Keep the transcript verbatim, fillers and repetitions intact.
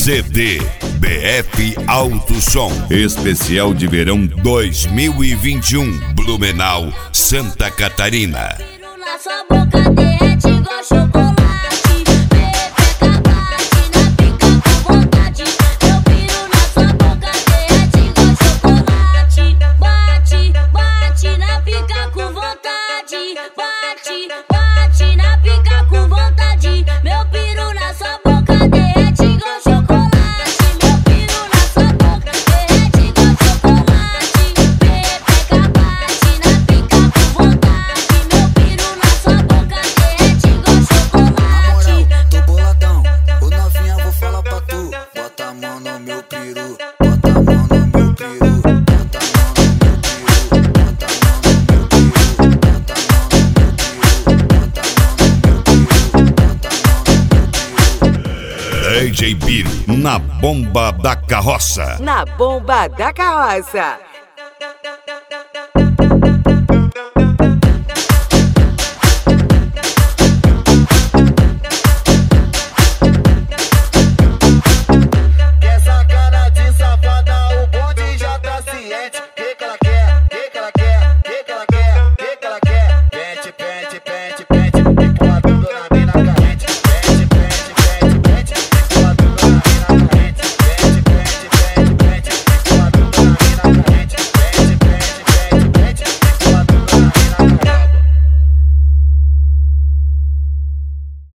C D B F Alto Som, especial de verão dois mil e vinte e um, Blumenau, Santa Catarina. Na sua boca derrete igual chocolate, pepeca bate na pica com vontade. Meu piro na sua boca derrete igual chocolate, bate, bate na pica com vontade, bate, bate na pica com vontade. Meu piro na sua boca derrete igual chocolate, meu piro na sua boca derrete igual chocolate, pepeca bate na pica com vontade. Meu piro na sua boca derrete igual chocolate. Tô boladão, ô novinha, vou falar pra tu. Bota a mão no meu peru, bota a mão no meu peru, bota a mão no meu peru, bota a mão no meu peru, bota a mão no meu peru, bota a mão no meu peru, bota a mão no meu peru. D J Biro, na bomba da carroça. Na bomba da carroça.